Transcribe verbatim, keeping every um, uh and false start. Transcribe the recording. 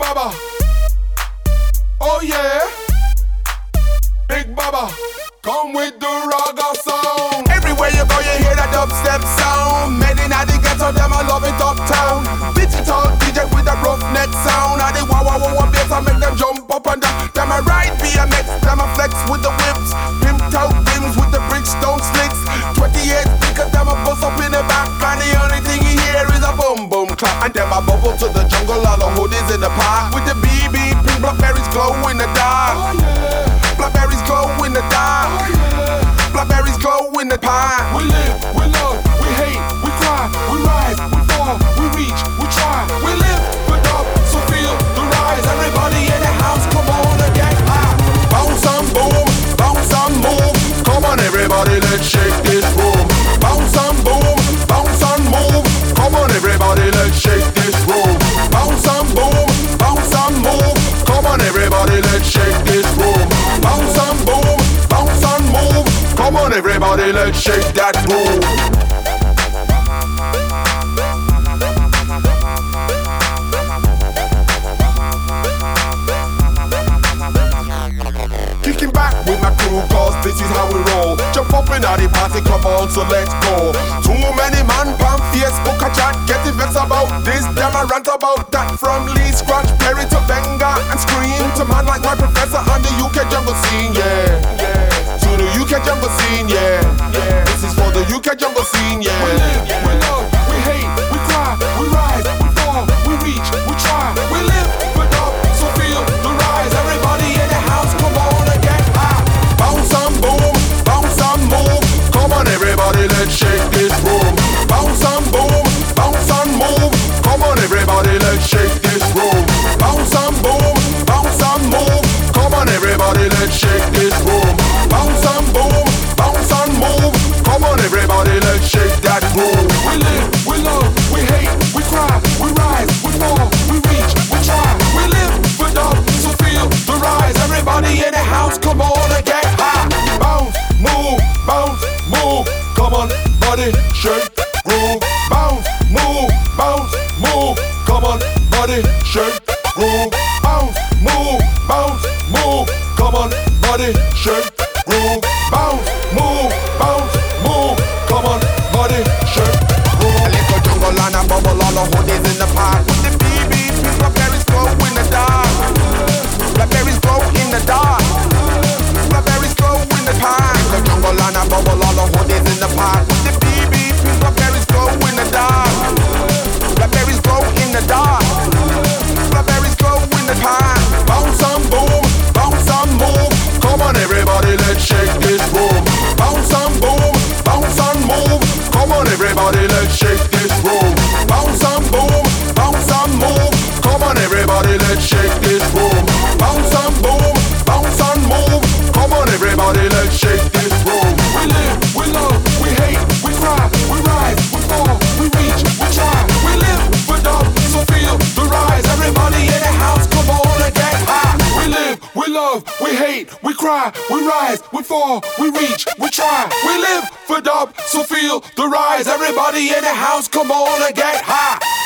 Baba. Oh yeah. Big Baba. Come with the raga sound. Everywhere you go, you hear that dubstep sound. Made in the ghetto, them I love it uptown. Digital D J with a roughneck sound. And the wah wah wah wah bass, I make them jump up and down. Them I ride B M X, them I flex with the whips. Pimped out rims with the Bridgestone slicks. twenty-eight speakers, them I bust up in the back. And the only thing you hear is a boom boom clap. And them I bubble to the jungle, all the hoodies in the park. With the B B, pink blackberries glow in the dark. Oh, yeah. Blackberries glow in the dark. Oh, yeah. Blackberries glow in the park. We live, we love, we hate, we cry, we rise, we fall, we reach, we try. We live, we up, so feel the rise. Everybody in the house, come on and get high. Bounce and boom, bounce and move. Come on everybody, let's shake this room. Bounce and boom, bounce and move. Come on everybody, let's shake this room. Bounce and boom, bounce and move. Come on everybody, let's shake this room. Bounce and boom, bounce and move. Come on everybody, let's shake that room. Kicking back with my crew, cause this is how we roll. Jump up in the party, come on, so let's go. Too many man pan Facebook a chat, getting vexed about this, them a rant about that. From Lee Scratch, Perry to Benga and Scream, to man like my professor on the U K jungle scene, yeah, yeah. To the U K jungle scene, yeah, yeah. This is for the U K jungle scene, yeah. We live, we love, we hate, we cry, we rise, we fall, we reach, we try. We live, we up, so feel the rise. Everybody in the house, come on and get high. Bounce and boom, bounce and move. Come on everybody, let's shake this room. Bounce and boom, bounce and move. Come on everybody, let's shake this room. Bounce and boom, bounce and move. Come on everybody, let's shake this room. Bounce and boom, bounce and move. Come on everybody, let's shake that room. We live, we love, we hate, we cry, we rise, we fall, we reach, we try. We live, we up, so feel the rise. Everybody in the house, come on and get high. Bounce, move, bounce, move. Come on, body, shake, groove. Bounce, move, bounce, move. Come on, body, shake, groove. Bounce, move, bounce, move. Come on, body, shake, groove. Bounce, move, bounce, move. Come on, body, shake, groove. A little jungle and a bubble, all the hoodies in the park. With the B Bs, blackberries glow in the dark. Blackberries glow in the dark. Blackberries glow in the park. The jungle and a bubble, all the hoodies in the park. With the B Bs, blackberries glow in the dark. Blackberries glow in the dark. Blackberries glow in the park. Bounce and boom, bounce and move. Come on everybody, let's shake this room. Bounce and boom, bounce and move. Come on everybody, let's shake this room. Bounce and boom, bounce and move. Come on everybody, let's shake this room. Bounce and boom, bounce and move. Come on everybody, let's shake this room. We live, we love, we hate, we cry, we rise, we fall, we reach, we try. We live, we up, so feel the rise. Everybody in the house, come on and get high. We live, we love, we hate, we cry, we rise, we fall, we reach, we try. We live, we up, so feel the rise. Everybody in the house, come on and get high.